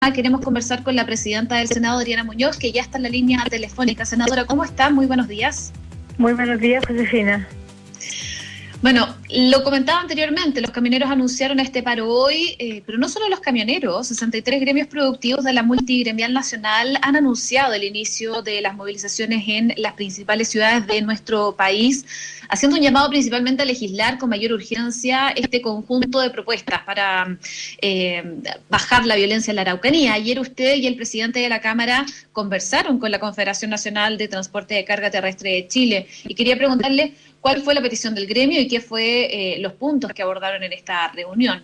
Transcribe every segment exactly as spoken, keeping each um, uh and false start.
Queremos conversar con la presidenta del Senado, Adriana Muñoz, que ya está en la línea telefónica. Senadora, ¿cómo está? Muy buenos días. Muy buenos días, Josefina. Bueno, lo comentaba anteriormente, los camioneros anunciaron este paro hoy, eh, pero no solo los camioneros, sesenta y tres gremios productivos de la multigremial nacional han anunciado el inicio de las movilizaciones en las principales ciudades de nuestro país, haciendo un llamado principalmente a legislar con mayor urgencia este conjunto de propuestas para eh, bajar la violencia en la Araucanía. Ayer usted y el presidente de la Cámara conversaron con la Confederación Nacional de Transporte de Carga Terrestre de Chile y quería preguntarle cuál fue la petición del gremio y qué fue eh, los puntos que abordaron en esta reunión.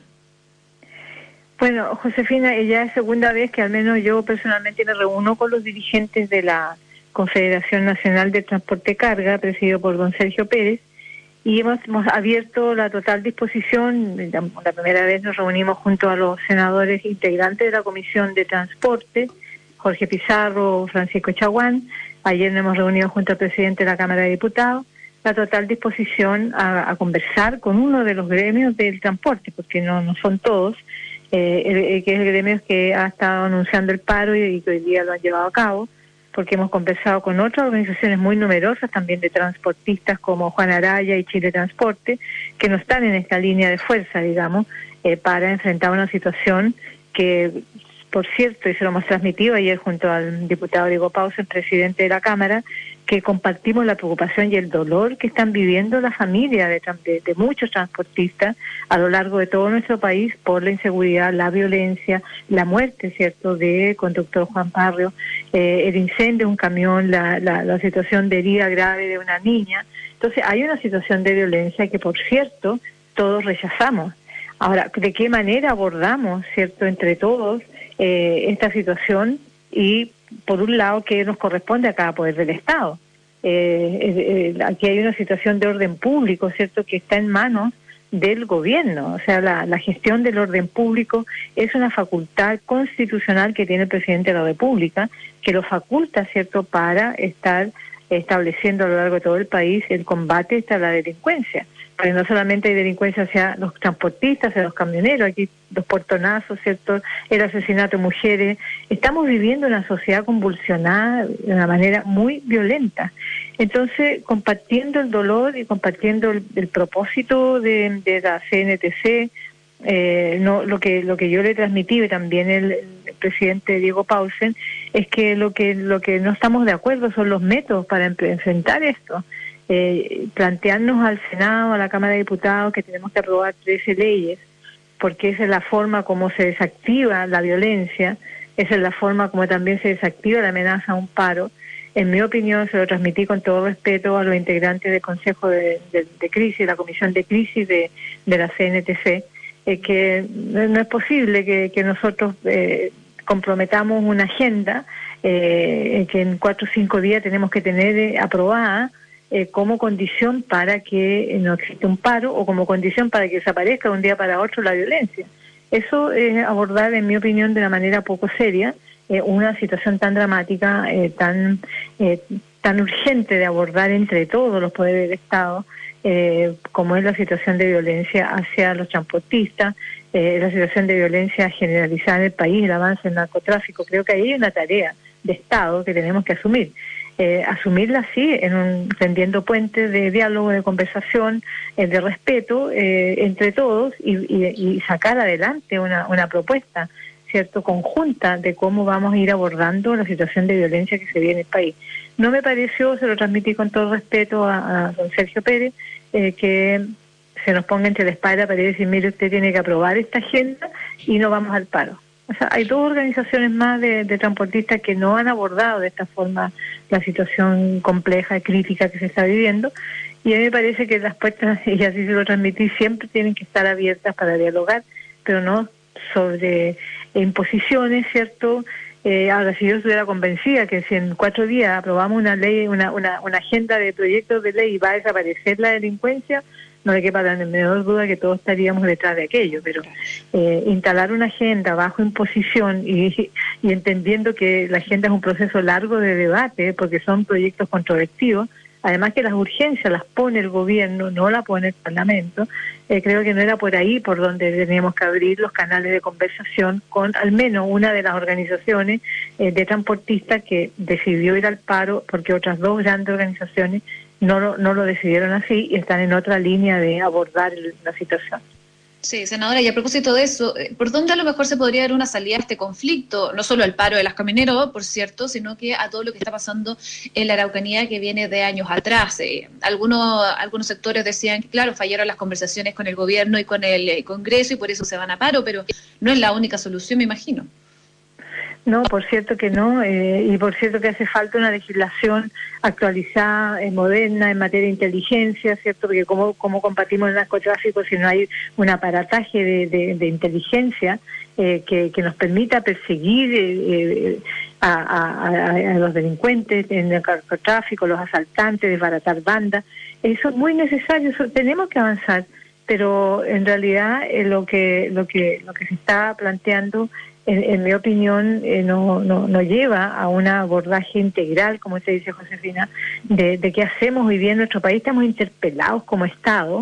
Bueno, Josefina, ya es segunda vez que al menos yo personalmente me reúno con los dirigentes de la Confederación Nacional de Transporte de Carga, presidido por don Sergio Pérez, y hemos, hemos abierto la total disposición. La primera vez nos reunimos junto a los senadores integrantes de la Comisión de Transporte, Jorge Pizarro, Francisco Chaguán. Ayer nos hemos reunido junto al presidente de la Cámara de Diputados, la total disposición a, a conversar con uno de los gremios del transporte, porque no, no son todos, eh, el, el, que es el gremio que ha estado anunciando el paro y, y que hoy día lo han llevado a cabo, porque hemos conversado con otras organizaciones muy numerosas también de transportistas como Juan Araya y Chile Transporte, que no están en esta línea de fuerza, digamos, eh, para enfrentar una situación que, por cierto, y se lo hemos transmitido ayer junto al diputado Diego Pausa, el presidente de la Cámara, que compartimos la preocupación y el dolor que están viviendo la familia de, de, de muchos transportistas a lo largo de todo nuestro país por la inseguridad, la violencia, la muerte, ¿cierto?, de conductor Juan Parrio, eh, el incendio de un camión, la, la, la situación de herida grave de una niña. Entonces hay una situación de violencia que, por cierto, todos rechazamos. Ahora, ¿de qué manera abordamos, cierto, entre todos eh, esta situación? Y por un lado, que nos corresponde a cada poder del Estado. Eh, eh, eh, aquí hay una situación de orden público, ¿cierto?, que está en manos del gobierno. O sea, la, la gestión del orden público es una facultad constitucional que tiene el presidente de la República, que lo faculta, ¿cierto?, para estar estableciendo a lo largo de todo el país el combate a la delincuencia. Porque no solamente hay delincuencia hacia los transportistas, hacia los camioneros, aquí los portonazos, ¿cierto?, el asesinato de mujeres. Estamos viviendo una sociedad convulsionada de una manera muy violenta. Entonces, compartiendo el dolor y compartiendo el, el propósito de, de la C N T C, eh, no, lo que lo que yo le transmití y también el, el presidente Diego Pausen, es que lo que lo que no estamos de acuerdo son los métodos para enfrentar esto. Eh, plantearnos al Senado, a la Cámara de Diputados, que tenemos que aprobar trece leyes, porque esa es la forma como se desactiva la violencia, esa es la forma como también se desactiva la amenaza a un paro. En mi opinión, se lo transmití con todo respeto a los integrantes del Consejo de, de, de Crisis, la Comisión de Crisis de, de la C N T C, eh, que no es posible que, que nosotros eh, comprometamos una agenda eh, que en cuatro o cinco días tenemos que tener eh, aprobada, Eh, como condición para que no exista un paro o como condición para que desaparezca de un día para otro la violencia. Eso es abordar, en mi opinión, de una manera poco seria eh, una situación tan dramática, eh, tan eh, tan urgente de abordar entre todos los poderes del Estado, eh, como es la situación de violencia hacia los transportistas, eh, la situación de violencia generalizada en el país, el avance del narcotráfico. Creo que ahí hay una tarea de Estado que tenemos que asumir. Eh, asumirla así, en un, tendiendo puentes de diálogo, de conversación, eh, de respeto eh, entre todos y, y, y sacar adelante una, una propuesta, cierto, conjunta de cómo vamos a ir abordando la situación de violencia que se vive en el país. No me pareció, se lo transmití con todo respeto a, a don Sergio Pérez, eh, que se nos ponga entre la espada y la pared y decir, mire, usted tiene que aprobar esta agenda y no vamos al paro. O sea, hay dos organizaciones más de, de transportistas que no han abordado de esta forma la situación compleja y crítica que se está viviendo, y a mí me parece que las puertas, y así se lo transmití, siempre tienen que estar abiertas para dialogar, pero no sobre imposiciones, ¿cierto? Eh, ahora, si yo estuviera convencida que si en cuatro días aprobamos una ley, una, una, una agenda de proyectos de ley y va a desaparecer la delincuencia, no le quepa la menor duda que todos estaríamos detrás de aquello, pero eh, instalar una agenda bajo imposición y, y entendiendo que la agenda es un proceso largo de debate, porque son proyectos controvertidos, además que las urgencias las pone el gobierno, no la pone el Parlamento. Eh, creo que no era por ahí por donde teníamos que abrir los canales de conversación con al menos una de las organizaciones eh, de transportistas que decidió ir al paro, porque otras dos grandes organizaciones no lo, no lo decidieron así y están en otra línea de abordar la situación. Sí, senadora, y a propósito de eso, ¿por dónde a lo mejor se podría dar una salida a este conflicto? No solo al paro de las camioneros, por cierto, sino que a todo lo que está pasando en la Araucanía, que viene de años atrás. Eh, algunos, algunos sectores decían que, claro, fallaron las conversaciones con el gobierno y con el eh, Congreso y por eso se van a paro, pero no es la única solución, me imagino. No, por cierto que no, eh, y por cierto que hace falta una legislación actualizada, eh, moderna, en materia de inteligencia, ¿cierto? Porque cómo, cómo combatimos el narcotráfico si no hay un aparataje de, de, de inteligencia eh, que, que nos permita perseguir eh, a, a, a los delincuentes en el narcotráfico, los asaltantes, desbaratar bandas. Eso es muy necesario, eso tenemos que avanzar, pero en realidad eh, lo que lo que lo que se está planteando En, en mi opinión, eh, no, no, no lleva a un abordaje integral, como se dice Josefina, de, de qué hacemos hoy día en nuestro país. Estamos interpelados como Estado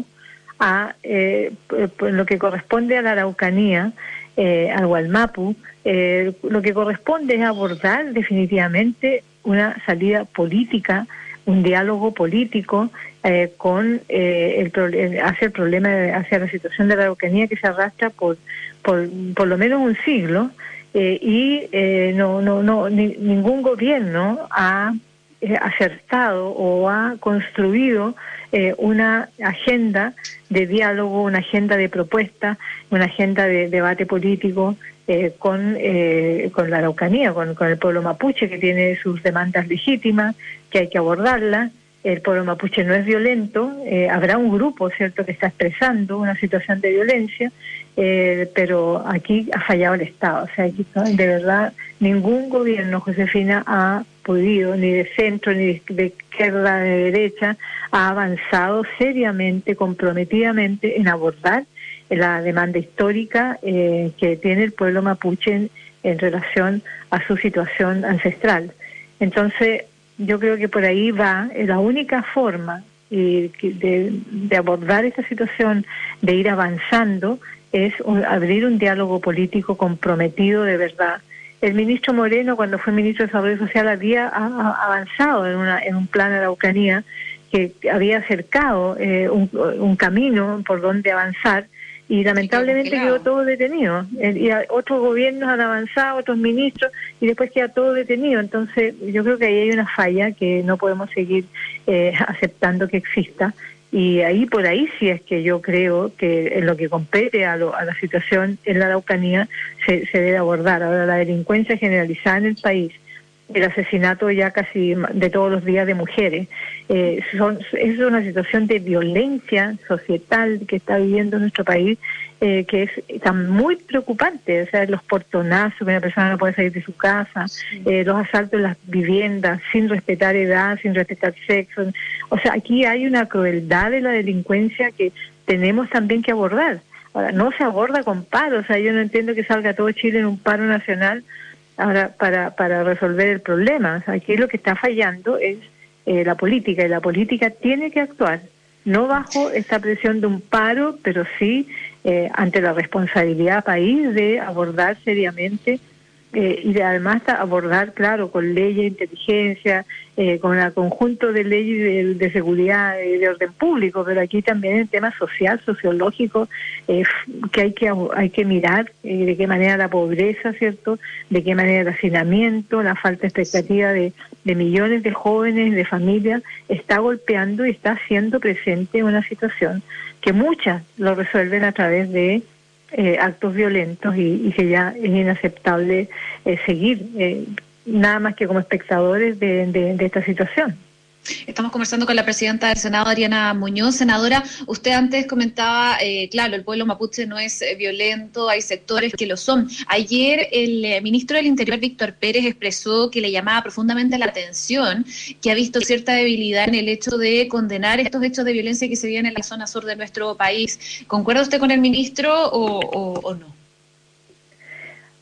a eh, por lo que corresponde a la Araucanía, eh, al Gualmapu. Eh, lo que corresponde es abordar definitivamente una salida política, un diálogo político eh, con eh, el, el hacia el problema, hacia la situación de la Araucanía que se arrastra por por, por lo menos un siglo eh, y eh, no no no ni, ningún gobierno ha eh, acertado o ha construido eh, una agenda de diálogo, una agenda de propuesta, una agenda de debate político eh, con eh, con la Araucanía, con, con el pueblo mapuche, que tiene sus demandas legítimas, que hay que abordarlas. El pueblo mapuche no es violento, eh, habrá un grupo, ¿cierto?, que está expresando una situación de violencia, eh, pero aquí ha fallado el Estado. O sea, aquí de verdad ningún gobierno, Josefina, ha podido, ni de centro, ni de izquierda, ni de derecha, ha avanzado seriamente, comprometidamente en abordar la demanda histórica eh, que tiene el pueblo mapuche en, en relación a su situación ancestral. Entonces, yo creo que por ahí va, es la única forma eh, de, de abordar esta situación, de ir avanzando, es un, abrir un diálogo político comprometido de verdad. El ministro Moreno, cuando fue ministro de Desarrollo Social, había a, a, avanzado en, una, en un plan de Araucanía que había acercado eh, un, un camino por donde avanzar, y lamentablemente quedó todo detenido. Y otros gobiernos han avanzado, otros ministros, y después queda todo detenido. Entonces yo creo que ahí hay una falla que no podemos seguir eh, aceptando que exista, y ahí por ahí sí es que yo creo que en lo que compete a, lo, a la situación en la Araucanía se, se debe abordar. Ahora, la delincuencia generalizada en el país, el asesinato ya casi de todos los días de mujeres, eh, son, es una situación de violencia societal que está viviendo nuestro país, eh, que es tan muy preocupante. O sea, los portonazos, que una persona no puede salir de su casa, sí. eh, los asaltos en las viviendas sin respetar edad, sin respetar sexo. O sea, aquí hay una crueldad de la delincuencia que tenemos también que abordar. Ahora, no se aborda con paro. O sea, yo no entiendo que salga todo Chile en un paro nacional ahora para para resolver el problema. O sea, aquí lo que está fallando es eh, la política, y la política tiene que actuar, no bajo esta presión de un paro, pero sí eh, ante la responsabilidad país de abordar seriamente eh, y de además abordar, claro, con leyes de inteligencia, eh, con el conjunto de leyes de, de seguridad y de orden público, pero aquí también el tema social, sociológico, eh, que hay que hay que mirar eh, de qué manera la pobreza, ¿cierto?, de qué manera el hacinamiento, la falta de expectativa de, de millones de jóvenes, de familias, está golpeando y está haciendo presente una situación que muchas lo resuelven a través de Eh, actos violentos, y, y que ya es inaceptable eh, seguir eh, nada más que como espectadores de, de, de esta situación. Estamos conversando con la presidenta del Senado, Ariana Muñoz. Senadora, usted antes comentaba, eh, claro, el pueblo mapuche no es eh, violento, hay sectores que lo son. Ayer el eh, ministro del Interior, Víctor Pérez, expresó que le llamaba profundamente la atención, que ha visto cierta debilidad en el hecho de condenar estos hechos de violencia que se viven en la zona sur de nuestro país. ¿Concuerda usted con el ministro o, o, o no?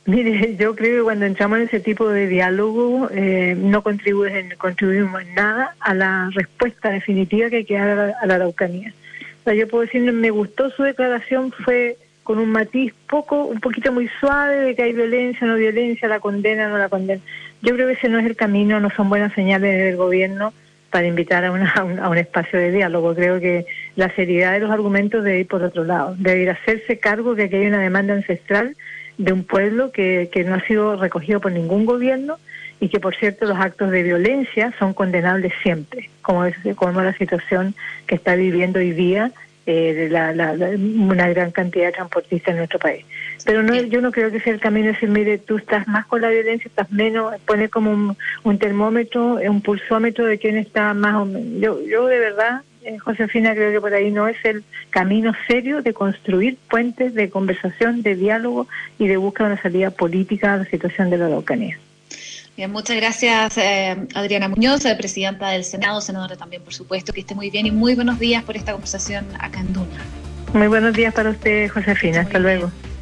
Mire, yo creo que cuando entramos en ese tipo de diálogo eh, no contribuimos, contribuimos en nada a la respuesta definitiva que hay que dar a la, a la Araucanía. O sea, yo puedo decir, me gustó su declaración, fue con un matiz poco, un poquito muy suave de que hay violencia, no violencia, la condena, no la condena. Yo creo que ese no es el camino, no son buenas señales del gobierno para invitar a, una, a, un, a un espacio de diálogo. Creo que la seriedad de los argumentos debe ir por otro lado, debe ir a hacerse cargo de que hay una demanda ancestral de un pueblo que, que no ha sido recogido por ningún gobierno y que, por cierto, los actos de violencia son condenables siempre, como es como la situación que está viviendo hoy día eh, de la, la, la, una gran cantidad de transportistas en nuestro país. Pero no, yo no creo que sea el camino decir, mire, tú estás más con la violencia, estás menos, poner como un, un termómetro, un pulsómetro de quién está más o menos. Yo, yo de verdad, eh, Josefina, creo que por ahí no es el camino serio de construir puentes de conversación, de diálogo y de búsqueda de una salida política a la situación de la Araucanía. Bien, muchas gracias, eh, Adriana Muñoz, eh, presidenta del Senado, senadora también, por supuesto, que esté muy bien y muy buenos días por esta conversación acá en Duna. Muy buenos días para usted, Josefina. Hasta luego. Bien.